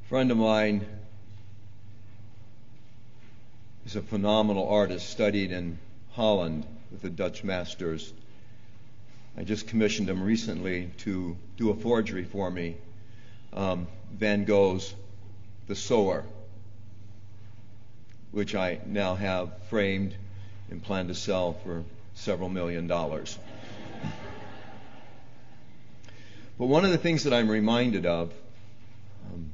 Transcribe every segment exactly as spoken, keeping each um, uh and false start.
friend of mine is a phenomenal artist, studied in Holland with the Dutch masters. I just commissioned him recently to do a forgery for me, um, Van Gogh's The Sower, which I now have framed and plan to sell for several million dollars. But one of the things that I'm reminded of um,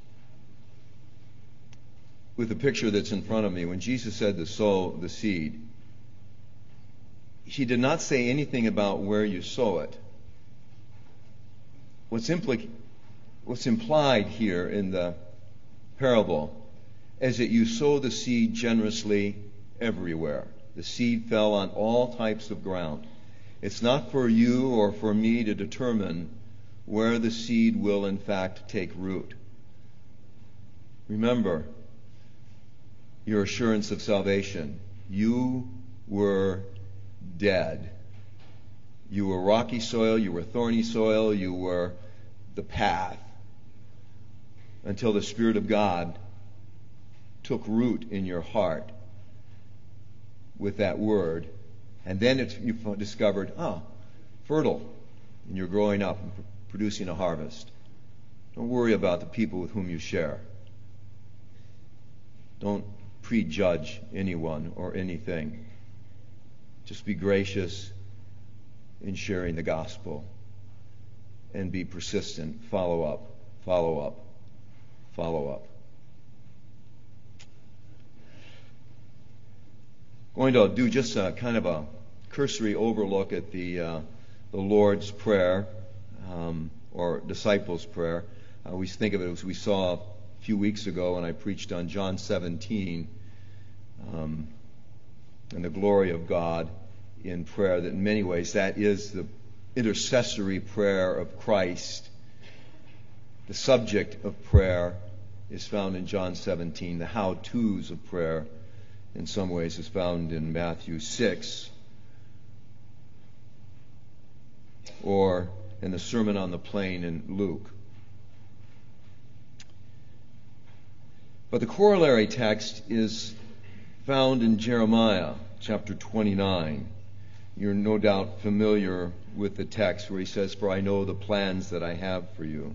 with the picture that's in front of me, when Jesus said to sow the seed, he did not say anything about where you sow it. What's, impli- what's implied here in the parable is that you sow the seed generously everywhere. The seed fell on all types of ground. It's not for you or for me to determine where the seed will in fact take root. Remember your assurance of salvation. You were dead. You were rocky soil, you were thorny soil, you were the path, until the Spirit of God took root in your heart with that word, and then it's, you discovered, oh, fertile, and you're growing up and producing a harvest. Don't worry about the people with whom you share. Don't prejudge anyone or anything. Just be gracious in sharing the gospel and be persistent. Follow up, follow up, follow up. Going to do just a kind of a cursory overlook at the uh, the Lord's Prayer, um, or disciples' prayer. Uh, we think of it as we saw a few weeks ago when I preached on John seventeen, um, and the glory of God in prayer, that in many ways that is the intercessory prayer of Christ. The subject of prayer is found in John seventeen. The how-tos of prayer in some ways is found in Matthew six, or in the Sermon on the Plain in Luke. But the corollary text is found in Jeremiah chapter twenty-nine. You're no doubt familiar with the text where he says, "For I know the plans that I have for you."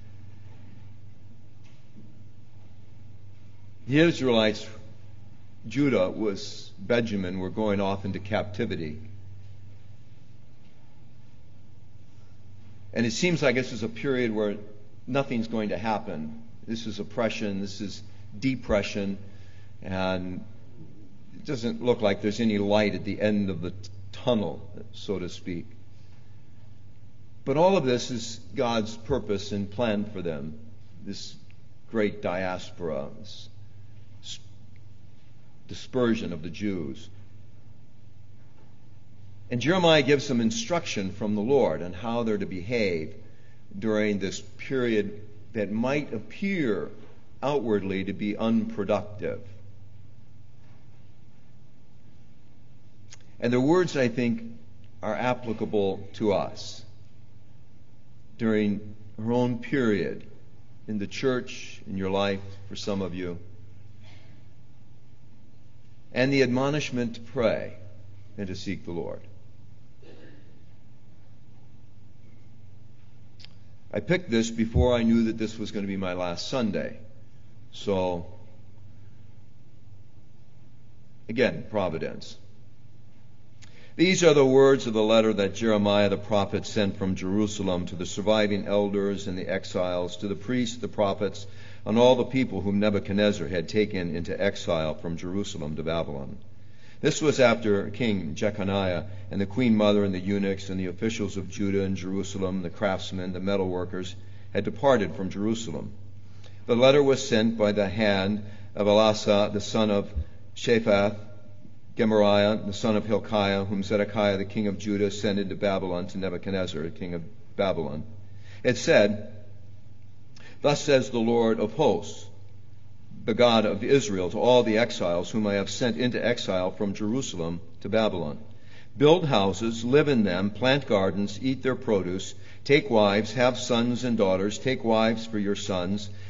The Israelites, Judah was, Benjamin, were going off into captivity. And it seems like this is a period where nothing's going to happen. This is oppression, this is depression, and it doesn't look like there's any light at the end of the t- tunnel, so to speak. But all of this is God's purpose and plan for them, this great diaspora, this dispersion of the Jews. And Jeremiah gives them instruction from the Lord on how they're to behave during this period that might appear outwardly to be unproductive. And the words, I think, are applicable to us during our own period in the church, in your life, for some of you. And the admonishment to pray and to seek the Lord. I picked this before I knew that this was going to be my last Sunday. So, again, providence. These are the words of the letter that Jeremiah the prophet sent from Jerusalem to the surviving elders and the exiles, to the priests, the prophets, and all the people whom Nebuchadnezzar had taken into exile from Jerusalem to Babylon. This was after King Jeconiah and the queen mother and the eunuchs and the officials of Judah and Jerusalem, the craftsmen, the metal workers, had departed from Jerusalem. The letter was sent by the hand of Elasah, the son of Shaphat, Gemariah, the son of Hilkiah, whom Zedekiah, the king of Judah, sent into Babylon to Nebuchadnezzar, the king of Babylon. It said, "Thus says the Lord of hosts, the God of Israel, to all the exiles whom I have sent into exile from Jerusalem to Babylon. Build houses, live in them, plant gardens, eat their produce, take wives, have sons and daughters, take wives for your sons,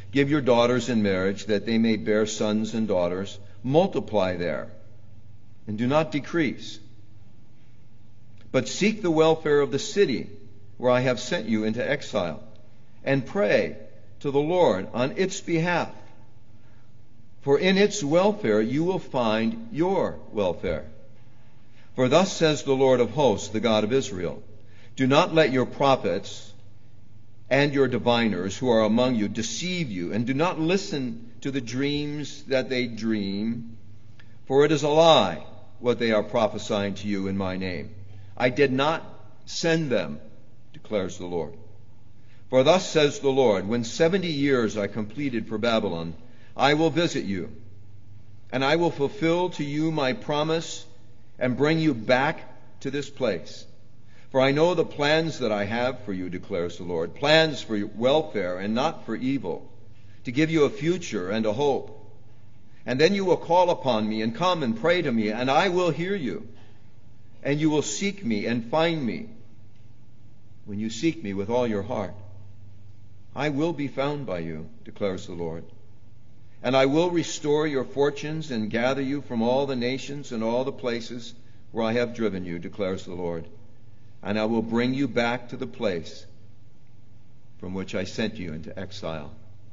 Give your daughters in marriage, that they may bear sons and daughters. Multiply there, and do not decrease. But seek the welfare of the city where I have sent you into exile, and pray to the Lord on its behalf. For in its welfare you will find your welfare. For thus says the Lord of hosts, the God of Israel, do not let your prophets and your diviners who are among you deceive you, and do not listen to the dreams that they dream, for it is a lie what they are prophesying to you in my name. I did not send them, declares the Lord. For thus says the Lord, when seventy years are completed for Babylon, I will visit you, and I will fulfill to you my promise and bring you back to this place. For I know the plans that I have for you, declares the Lord, plans for your welfare and not for evil, to give you a future and a hope. And then you will call upon me and come and pray to me, and I will hear you. And you will seek me and find me when you seek me with all your heart. I will be found by you, declares the Lord. And I will restore your fortunes and gather you from all the nations and all the places where I have driven you, declares the Lord. And I will bring you back to the place from which I sent you into exile.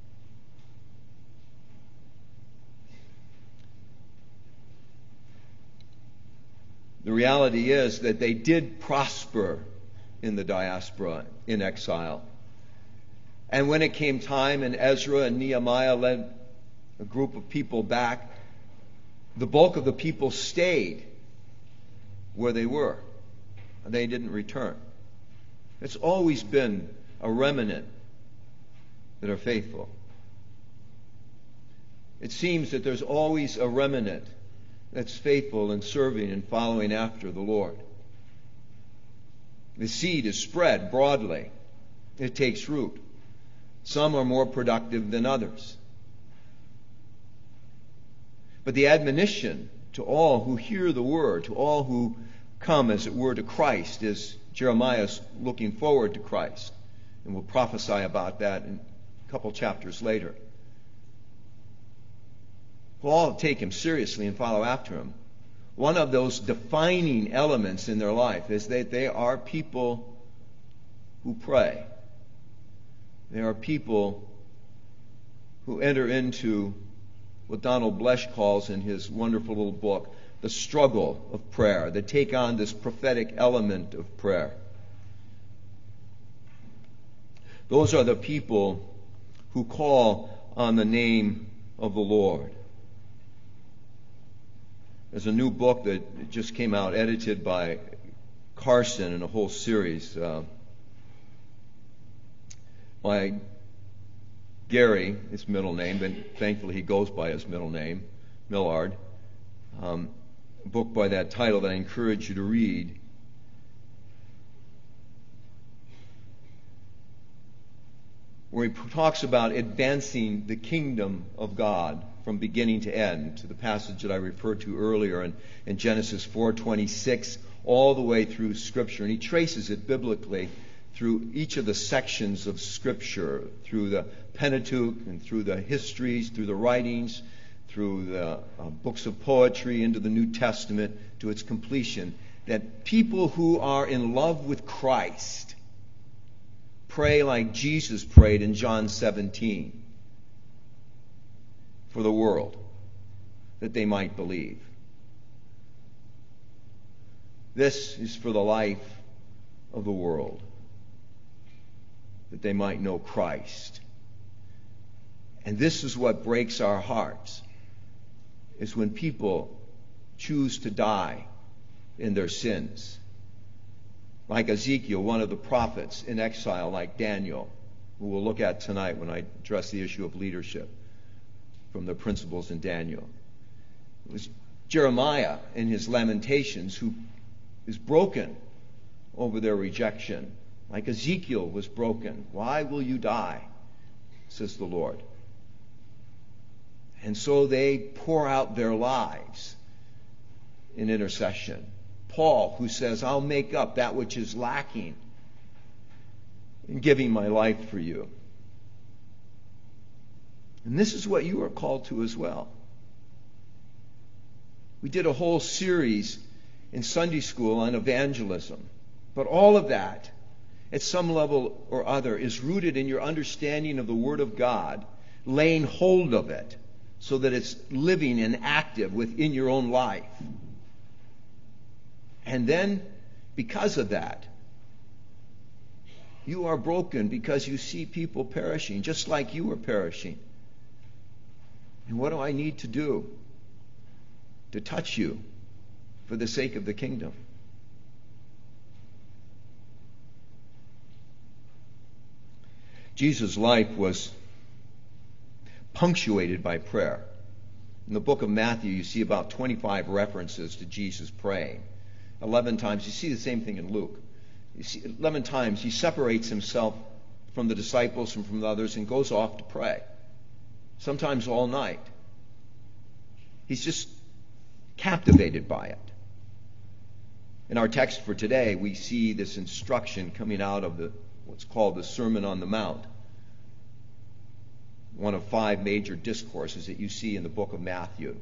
The reality is that they did prosper in the diaspora, in exile. And when it came time and Ezra and Nehemiah led a group of people back, the bulk of the people stayed where they were. And they didn't return. It's always been a remnant that are faithful. It seems that there's always a remnant that's faithful in serving and following after the Lord. The seed is spread broadly. It takes root. Some are more productive than others. But the admonition to all who hear the word, to all who come, as it were, to Christ, is Jeremiah's looking forward to Christ. And we'll prophesy about that in a couple chapters later. We'll all take him seriously and follow after him. One of those defining elements in their life is that they are people who pray. They are people who enter into what Donald Blesh calls in his wonderful little book, the struggle of prayer. They take on this prophetic element of prayer. Those are the people who call on the name of the Lord. There's a new book that just came out, edited by Carson, and a whole series uh, by Gary, his middle name, but thankfully he goes by his middle name, Millard. Um, a book by that title that I encourage you to read. Where he talks about advancing the kingdom of God from beginning to end, to the passage that I referred to earlier in, in Genesis four twenty-six, all the way through Scripture. And he traces it biblically through each of the sections of Scripture, through the Pentateuch and through the histories, through the writings, through the uh, books of poetry, into the New Testament, to its completion, that people who are in love with Christ pray like Jesus prayed in John seventeen for the world, that they might believe. This is for the life of the world, that they might know Christ. And this is what breaks our hearts, is when people choose to die in their sins. Like Ezekiel, one of the prophets in exile, like Daniel, who we'll look at tonight when I address the issue of leadership from the principles in Daniel. It was Jeremiah in his Lamentations who is broken over their rejection. Like Ezekiel was broken. Why will you die? Says the Lord. And so they pour out their lives in intercession. Paul, who says, I'll make up that which is lacking in giving my life for you. And this is what you are called to as well. We did a whole series in Sunday school on evangelism. But all of that, at some level or other, is rooted in your understanding of the Word of God, laying hold of it so that it's living and active within your own life. And then, because of that, you are broken because you see people perishing, just like you are perishing. And what do I need to do to touch you for the sake of the kingdom? Jesus' life was punctuated by prayer. In the book of Matthew, you see about twenty-five references to Jesus praying. Eleven times, you see the same thing in Luke. You see, eleven times he separates himself from the disciples and from the others and goes off to pray. Sometimes all night. He's just captivated by it. In our text for today, we see this instruction coming out of the what's called the Sermon on the Mount, one of five major discourses that you see in the book of Matthew.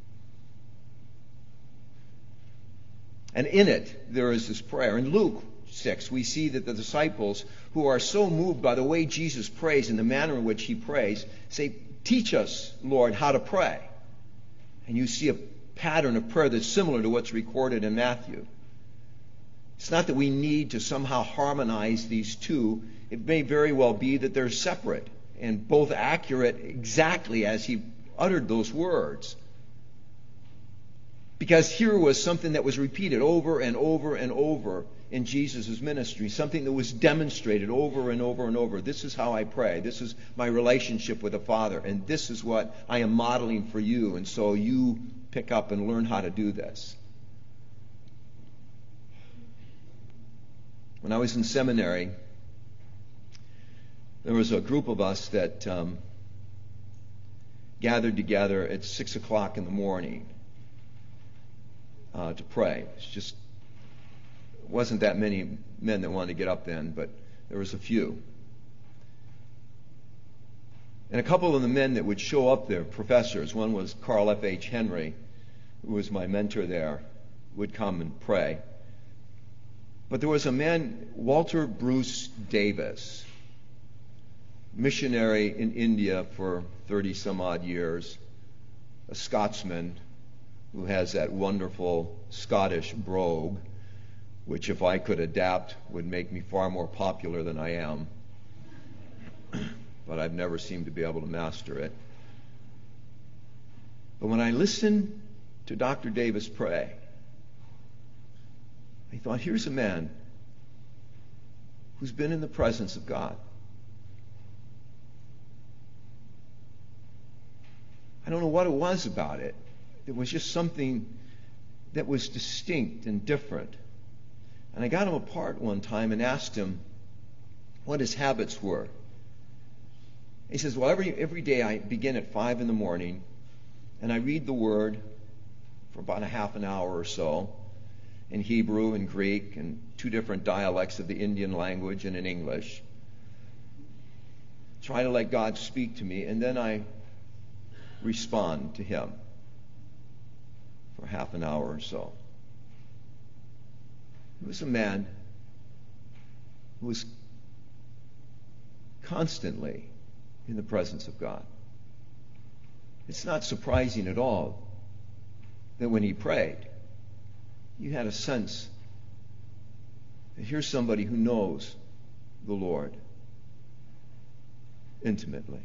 And in it, there is this prayer. In Luke six, we see that the disciples, who are so moved by the way Jesus prays and the manner in which he prays, say, "Teach us, Lord, how to pray." And you see a pattern of prayer that's similar to what's recorded in Matthew. It's not that we need to somehow harmonize these two. It may very well be that they're separate and both accurate exactly as he uttered those words. Because here was something that was repeated over and over and over in Jesus' ministry, something that was demonstrated over and over and over. This is how I pray. This is my relationship with the Father, and this is what I am modeling for you, and so you pick up and learn how to do this. When I was in seminary, there was a group of us that um, gathered together at six o'clock in the morning uh, to pray. It's just it wasn't that many men that wanted to get up then, but there was a few. And a couple of the men that would show up there, professors, one was Carl F H Henry, who was my mentor there, would come and pray. But there was a man, Walter Bruce Davis, missionary in India for thirty some odd years, a Scotsman who has that wonderful Scottish brogue, which if I could adapt would make me far more popular than I am. But I've never seemed to be able to master it. But when I listened to Doctor Davis pray, I thought, here's a man who's been in the presence of God. I don't know what it was about it. It was just something that was distinct and different. And I got him apart one time and asked him what his habits were. He says, well, every, every day I begin at five in the morning and I read the Word for about a half an hour or so in Hebrew and Greek and two different dialects of the Indian language and in English. Try to let God speak to me, and then I respond to Him for half an hour or so. He was a man who was constantly in the presence of God. It's not surprising at all that when he prayed, you had a sense that here's somebody who knows the Lord intimately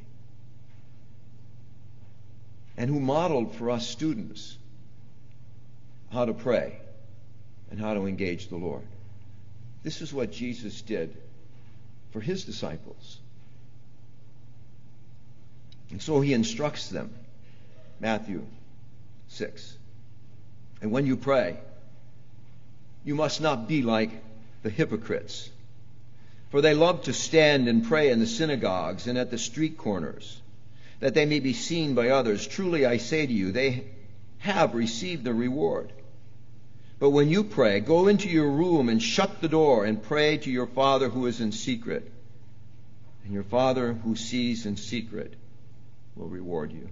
and who modeled for us students how to pray and how to engage the Lord. This is what Jesus did for his disciples. And so he instructs them. Matthew six. And when you pray, you must not be like the hypocrites, for they love to stand and pray in the synagogues and at the street corners, that they may be seen by others. Truly I say to you, they have received the reward. But when you pray, go into your room and shut the door and pray to your Father who is in secret. And your Father who sees in secret will reward you.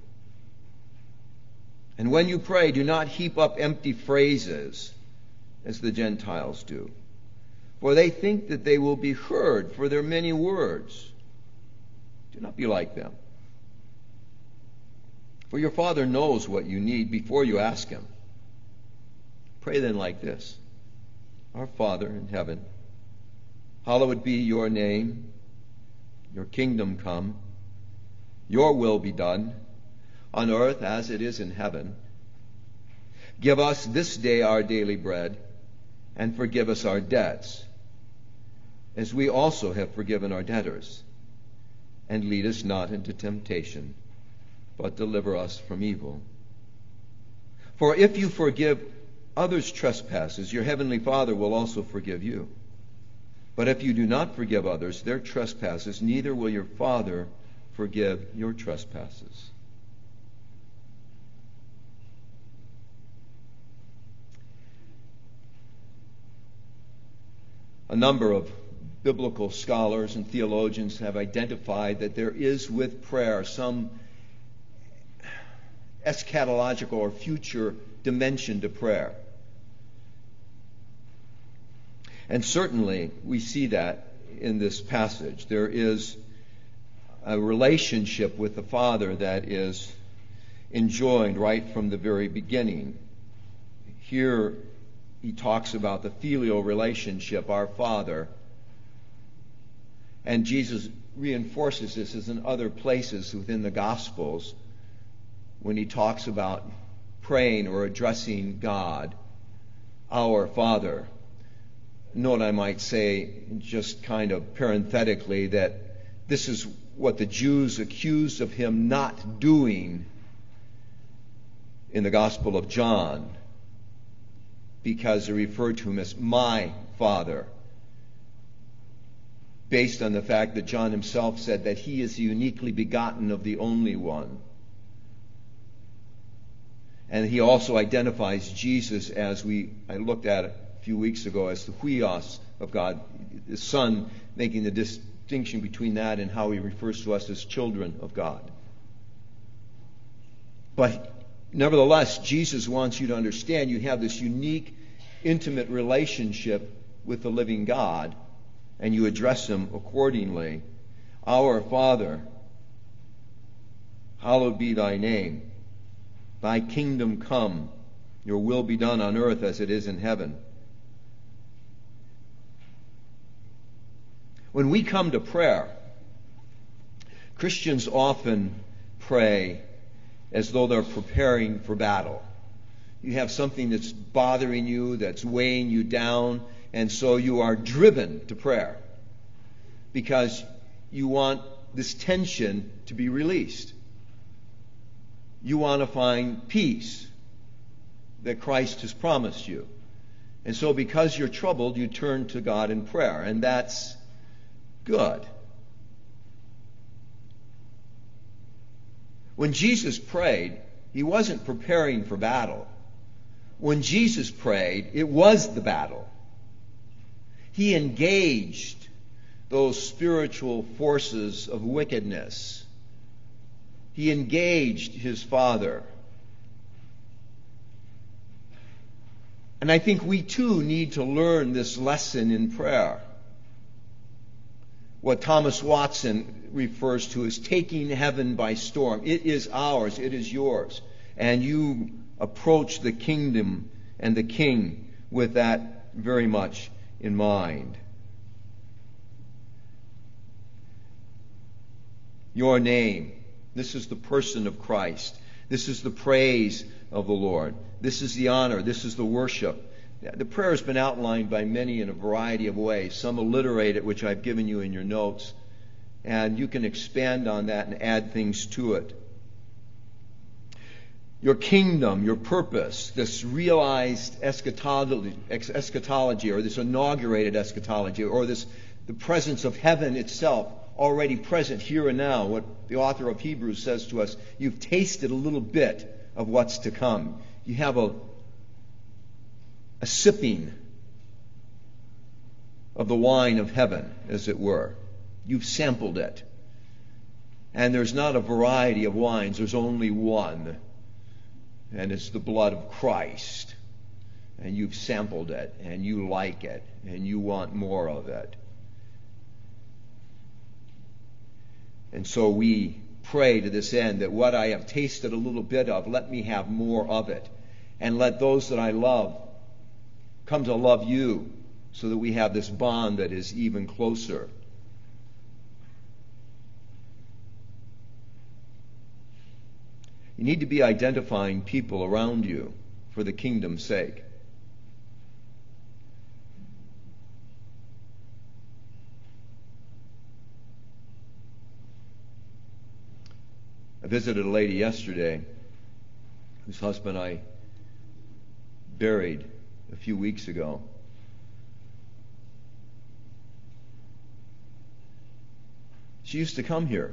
And when you pray, do not heap up empty phrases as the Gentiles do, for they think that they will be heard for their many words. Do not be like them. For your Father knows what you need before you ask Him. Pray then like this: Our Father in heaven, hallowed be your name. Your kingdom come. Your will be done, on earth as it is in heaven. Give us this day our daily bread, and forgive us our debts, as we also have forgiven our debtors. And lead us not into temptation, but deliver us from evil. For if you forgive others' trespasses, your heavenly Father will also forgive you. But if you do not forgive others their trespasses, neither will your Father forgive your trespasses. A number of biblical scholars and theologians have identified that there is with prayer some eschatological or future dimension to prayer. And certainly we see that in this passage. There is a relationship with the Father that is enjoined right from the very beginning. Here he talks about the filial relationship, our Father. And Jesus reinforces this as in other places within the Gospels when he talks about praying or addressing God, our Father. Note, I might say, just kind of parenthetically, that this is what the Jews accused of him not doing in the Gospel of John, because they referred to him as my Father, based on the fact that John himself said that he is uniquely begotten of the only one. And he also identifies Jesus, as we I looked at it a few weeks ago, as the huios of God, the Son, making the distinction between that and how he refers to us as children of God. But nevertheless, Jesus wants you to understand you have this unique, intimate relationship with the living God, and you address him accordingly. Our Father, hallowed be thy name. Thy kingdom come. Your will be done on earth as it is in heaven. When we come to prayer, Christians often pray as though they're preparing for battle. You have something that's bothering you, that's weighing you down, and so you are driven to prayer because you want this tension to be released. You want to find peace that Christ has promised you. And so because you're troubled, you turn to God in prayer, and that's good. When Jesus prayed, he wasn't preparing for battle. When Jesus prayed, it was the battle. He engaged those spiritual forces of wickedness. He engaged his Father. And I think we too need to learn this lesson in prayer. What Thomas Watson refers to as taking heaven by storm. It is ours, it is yours. And you approach the kingdom and the king with that very much in mind. Your name. This is the person of Christ. This is the praise of the Lord. This is the honor. This is the worship. The prayer has been outlined by many in a variety of ways. Some alliterate it, which I've given you in your notes. And you can expand on that and add things to it. Your kingdom, your purpose, this realized eschatology, eschatology or this inaugurated eschatology, or this the presence of heaven itself already present here and now. What the author of Hebrews says to us, you've tasted a little bit of what's to come. You have a, a sipping of the wine of heaven, as it were. You've sampled it. And there's not a variety of wines. There's only one. And it's the blood of Christ. And you've sampled it, and you like it, and you want more of it. And so we pray to this end that what I have tasted a little bit of, let me have more of it. And let those that I love come to love you, so that we have this bond that is even closer. You need to be identifying people around you for the kingdom's sake. I visited a lady yesterday whose husband I buried a few weeks ago. She used to come here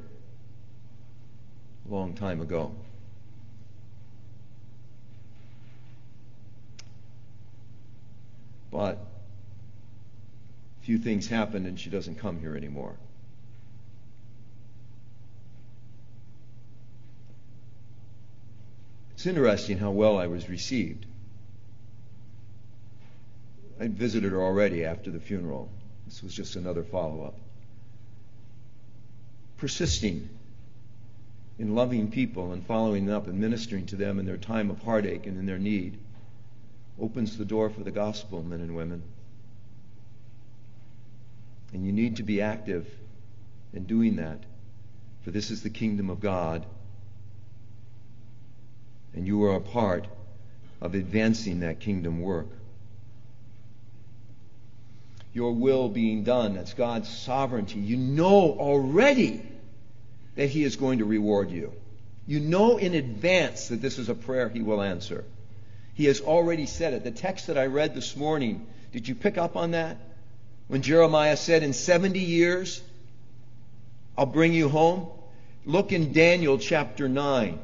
a long time ago. But a few things happened and she doesn't come here anymore. It's interesting how well I was received. I visited her already after the funeral. This was just another follow-up. Persisting in loving people and following up and ministering to them in their time of heartache and in their need opens the door for the gospel, men and women. And you need to be active in doing that, for this is the kingdom of God, and you are a part of advancing that kingdom work. Your will being done, that's God's sovereignty. You know already that He is going to reward you. You know in advance that this is a prayer He will answer. He has already said it. The text that I read this morning, did you pick up on that? When Jeremiah said, in seventy years, I'll bring you home. Look in Daniel chapter nine.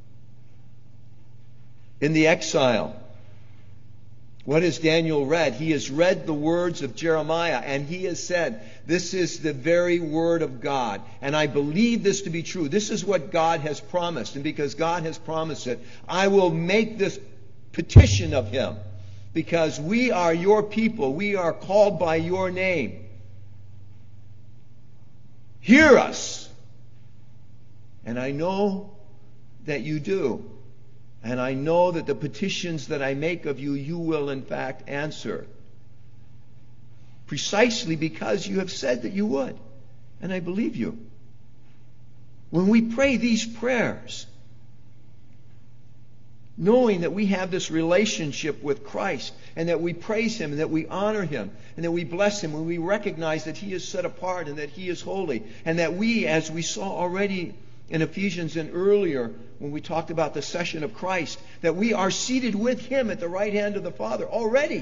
In the exile, what has Daniel read? He has read the words of Jeremiah, and he has said, this is the very word of God. And I believe this to be true. This is what God has promised. And because God has promised it, I will make this petition of Him. Because we are your people. We are called by your name. Hear us. And I know that you do. And I know that the petitions that I make of you, you will in fact answer. Precisely because you have said that you would. And I believe you. When we pray these prayers, knowing that we have this relationship with Christ, and that we praise Him, and that we honor Him, and that we bless Him, and we recognize that He is set apart, and that He is holy, and that we, as we saw already in Ephesians and earlier when we talked about the session of Christ, that we are seated with Him at the right hand of the Father already.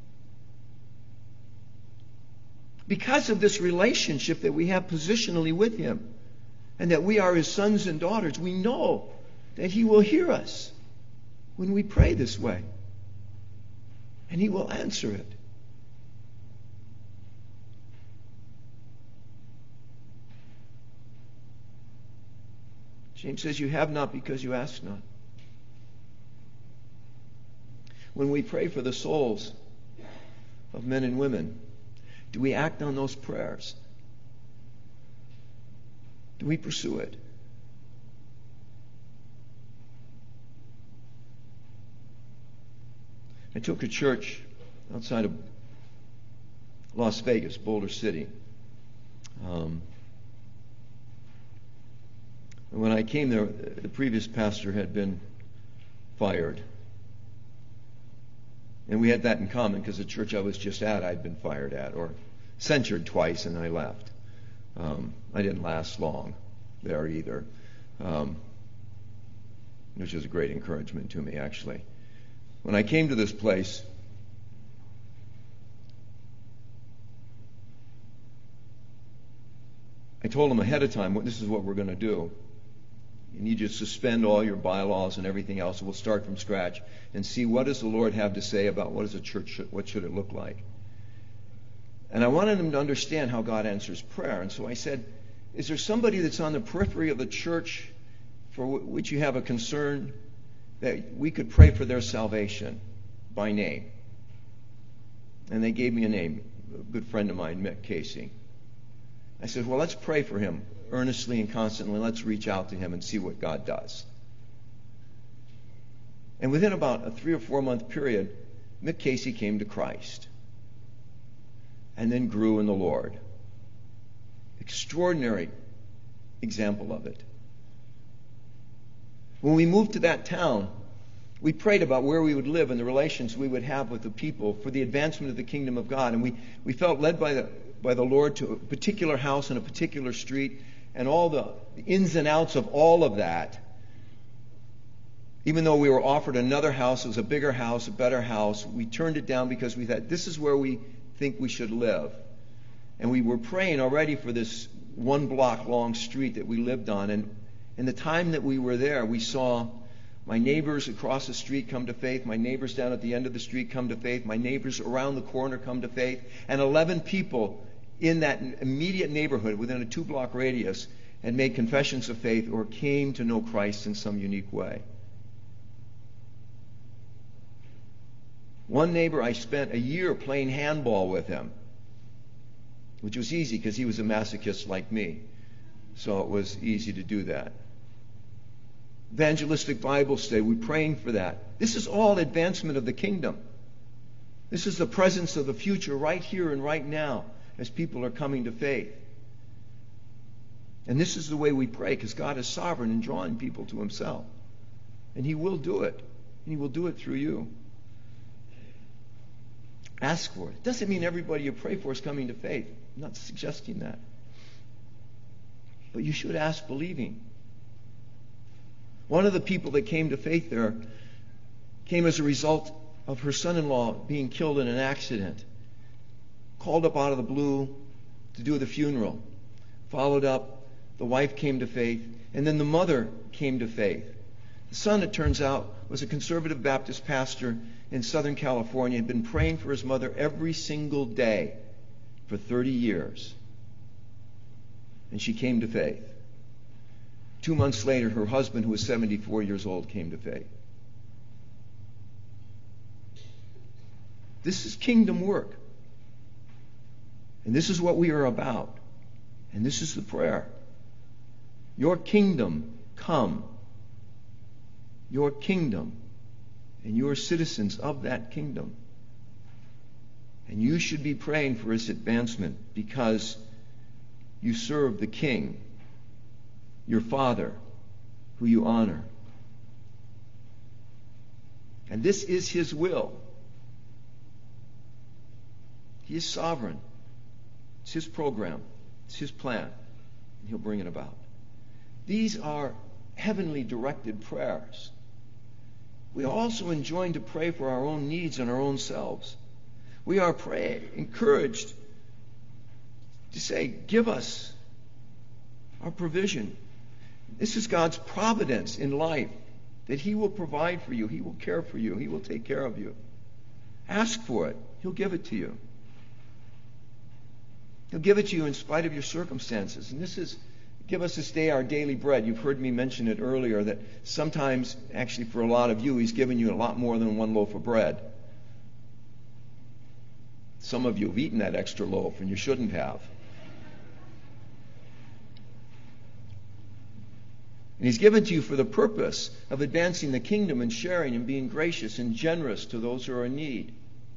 Because of this relationship that we have positionally with Him, and that we are His sons and daughters, we know that He will hear us when we pray this way. And He will answer it. James says, you have not because you ask not. When we pray for the souls of men and women, do we act on those prayers? Do we pursue it? I took a church outside of Las Vegas, Boulder City. Um, and when I came there, the previous pastor had been fired. And we had that in common because the church I was just at, I'd been fired at or censured twice, and I left. Um, I didn't last long there either, um, which was a great encouragement to me, actually. When I came to this place, I told them ahead of time, well, this is what we're going to do. You need to suspend all your bylaws and everything else. We'll start from scratch and see what does the Lord have to say about what is a church, what should it look like. And I wanted them to understand how God answers prayer. And so I said, is there somebody that's on the periphery of the church for which you have a concern that we could pray for their salvation by name? And they gave me a name, a good friend of mine, Mick Casey. I said, well, let's pray for him earnestly and constantly. Let's reach out to him and see what God does. And within about a three or four month period, Mick Casey came to Christ and then grew in the Lord. Extraordinary example of it. When we moved to that town, we prayed about where we would live and the relations we would have with the people for the advancement of the kingdom of God. And we, we felt led by the, by the Lord to a particular house in a particular street, and all the ins and outs of all of that. Even though we were offered another house, it was a bigger house, a better house, we turned it down because we thought, this is where we think we should live. And we were praying already for this one block long street that we lived on. And in the time that we were there, we saw my neighbors across the street come to faith, my neighbors down at the end of the street come to faith, my neighbors around the corner come to faith, and eleven people in that immediate neighborhood within a two-block radius had made confessions of faith or came to know Christ in some unique way. One neighbor, I spent a year playing handball with him, which was easy because he was a masochist like me. So it was easy to do that. Evangelistic Bible study, we're praying for that. This is all advancement of the kingdom. This is the presence of the future right here and right now as people are coming to faith. And this is the way we pray, because God is sovereign in drawing people to himself. And he will do it. And he will do it through you. Ask for it. It doesn't mean everybody you pray for is coming to faith. I'm not suggesting that. But you should ask believing. One of the people that came to faith there came as a result of her son-in-law being killed in an accident. Called up out of the blue to do the funeral. Followed up, the wife came to faith, and then the mother came to faith. The son, it turns out, was a conservative Baptist pastor in Southern California, had been praying for his mother every single day for thirty years. And she came to faith. Two months later, her husband, who was seventy-four years old, came to faith. This is kingdom work. And this is what we are about. And this is the prayer. Your kingdom come. Your kingdom. And you are citizens of that kingdom. And you should be praying for its advancement because you serve the King, your Father, who you honor. And this is his will. He is sovereign. It's his program. It's his plan. And he'll bring it about. These are heavenly directed prayers. We are also enjoined to pray for our own needs and our own selves. We are pray, encouraged to say, give us our provision. This is God's providence in life, that he will provide for you. He will care for you. He will take care of you. Ask for it. He'll give it to you. He'll give it to you in spite of your circumstances. And this is, give us this day our daily bread. You've heard me mention it earlier that sometimes, actually for a lot of you, he's given you a lot more than one loaf of bread. Some of you have eaten that extra loaf and you shouldn't have. And he's given to you for the purpose of advancing the kingdom and sharing and being gracious and generous to those who are in need.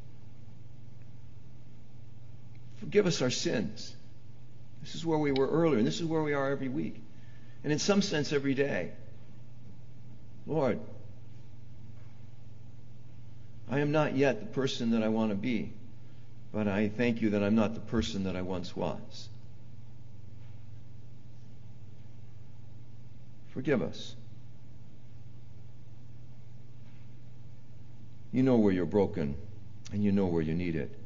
Forgive us our sins. This is where we were earlier, and this is where we are every week. And in some sense, every day. Lord, I am not yet the person that I want to be, but I thank you that I'm not the person that I once was. Forgive us. You know where you're broken, and you know where you need it.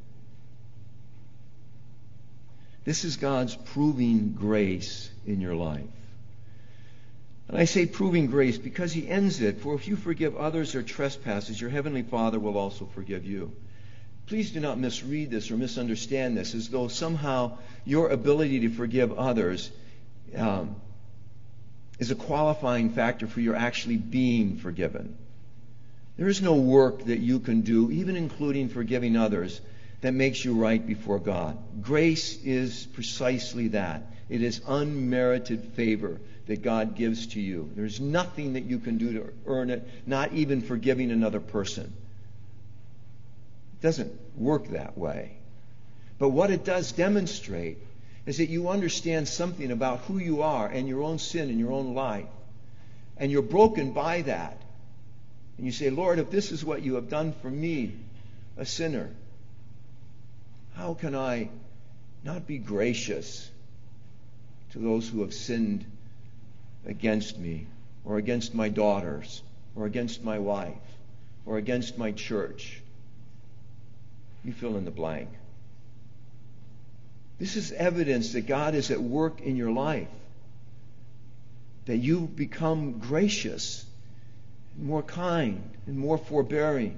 This is God's proving grace in your life. And I say proving grace because he ends it, for if you forgive others their trespasses, your heavenly Father will also forgive you. Please do not misread this or misunderstand this as though somehow your ability to forgive others um, is a qualifying factor for your actually being forgiven. There is no work that you can do, even including forgiving others, that makes you right before God. Grace is precisely that. It is unmerited favor that God gives to you. There's nothing that you can do to earn it, not even forgiving another person. It doesn't work that way. But what it does demonstrate is that you understand something about who you are and your own sin in your own life. And you're broken by that. And you say, Lord, if this is what you have done for me, a sinner, how can I not be gracious to those who have sinned against me, or against my daughters, or against my wife, or against my church? You fill in the blank. This is evidence that God is at work in your life, that you become gracious, more kind, and more forbearing.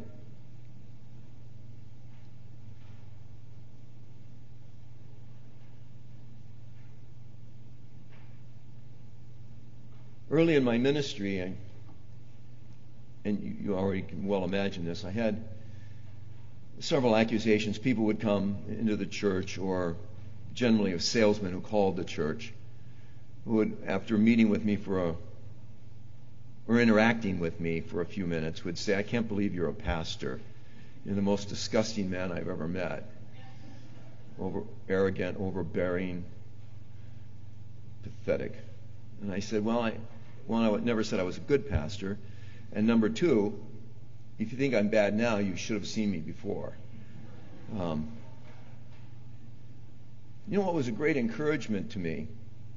Early in my ministry, I, and you, you already can well imagine this, I had several accusations. People would come into the church, or generally a salesman who called the church, who would, after meeting with me for a, or interacting with me for a few minutes, would say, I can't believe you're a pastor. You're the most disgusting man I've ever met. Over, arrogant, overbearing, pathetic. And I said, well, I, one, I never said I was a good pastor. And number two, if you think I'm bad now, you should have seen me before. Um, you know what was a great encouragement to me?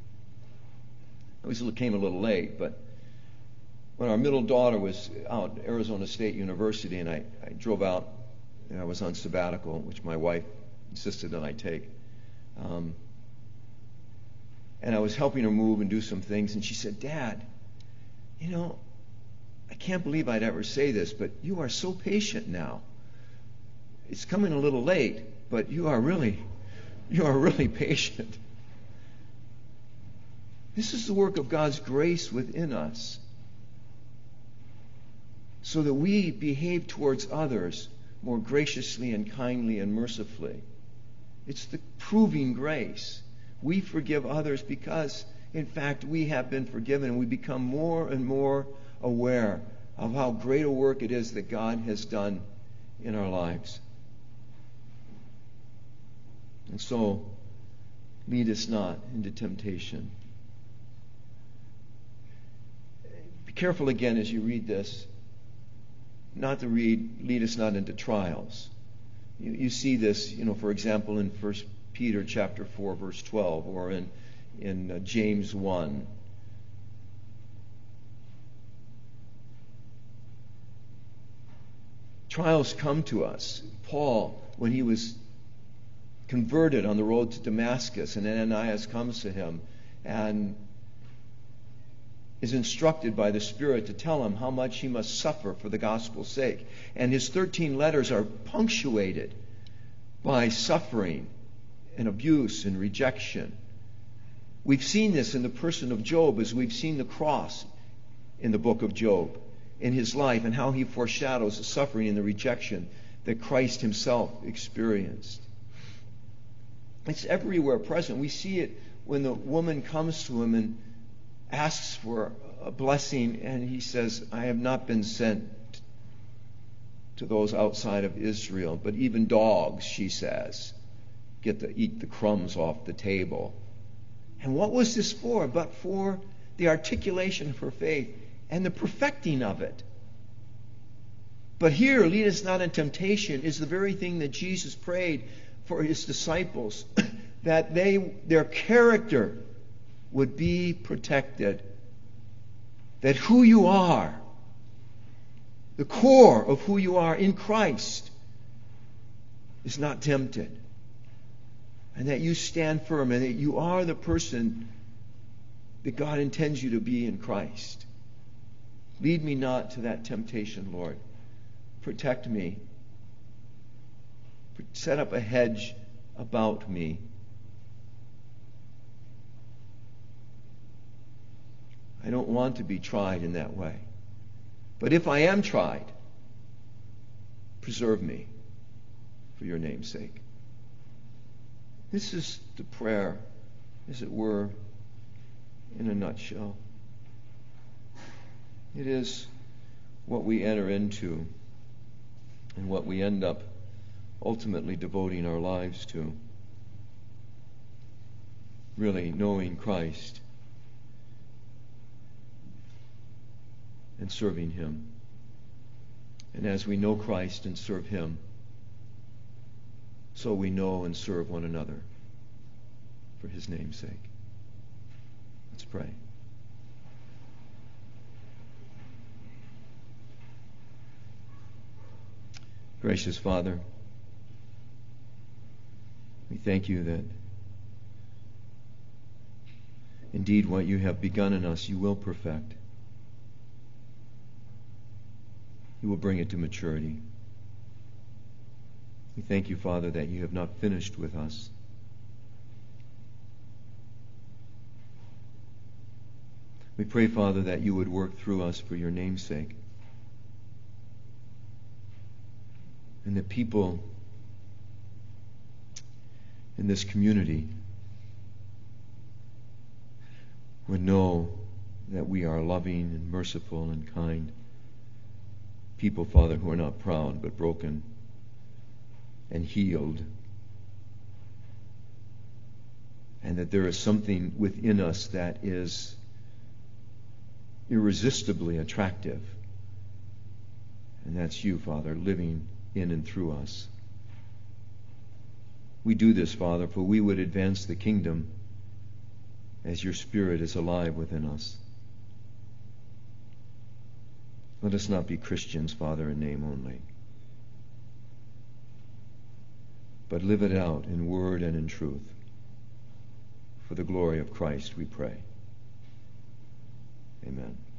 I always came a little late, but when our middle daughter was out at Arizona State University, and I, I drove out, and I was on sabbatical, which my wife insisted that I take. Um, and I was helping her move and do some things, and she said, Dad, you know, I can't believe I'd ever say this, but you are so patient now. It's coming a little late, but you are really, you are really patient. This is the work of God's grace within us, so that we behave towards others more graciously and kindly and mercifully. It's the proving grace. We forgive others because, in fact, we have been forgiven, and we become more and more aware of how great a work it is that God has done in our lives. And so, lead us not into temptation. Be careful again as you read this, not to read, lead us not into trials. You, you see this, you know, for example, in First Peter chapter four, verse twelve, or in, in uh, James one. Trials come to us. Paul, when he was converted on the road to Damascus, and Ananias comes to him and is instructed by the Spirit to tell him how much he must suffer for the gospel's sake. And his thirteen letters are punctuated by suffering and abuse and rejection. We've seen this in the person of Job, as we've seen the cross in the book of Job, in his life, and how he foreshadows the suffering and the rejection that Christ himself experienced. It's everywhere present. We see it when the woman comes to him and asks for a blessing, and he says, I have not been sent to those outside of Israel, but even dogs, she says, get to eat the crumbs off the table. And what was this for? But for the articulation of her faith and the perfecting of it. But here, lead us not in temptation, is the very thing that Jesus prayed for his disciples, that they, their character would be protected. That who you are, the core of who you are in Christ, is not tempted. And that you stand firm, and that you are the person that God intends you to be in Christ. Lead me not to that temptation, Lord. Protect me. Set up a hedge about me. I don't want to be tried in that way. But if I am tried, preserve me for your name's sake. This is the prayer, as it were, in a nutshell. It is what we enter into and what we end up ultimately devoting our lives to. Really knowing Christ and serving Him. And as we know Christ and serve Him, so we know and serve one another for His name's sake. Let's pray. Gracious Father, we thank you that indeed what you have begun in us you will perfect. You will bring it to maturity. We thank you, Father, that you have not finished with us. We pray, Father, that you would work through us for your name's sake. And that people in this community would know that we are loving and merciful and kind people, Father, who are not proud but broken and healed. And that there is something within us that is irresistibly attractive. And that's you, Father, living in and through us. We do this, Father, for we would advance the kingdom as your Spirit is alive within us. Let us not be Christians, Father, in name only, but live it out in word and in truth. For the glory of Christ, we pray. Amen.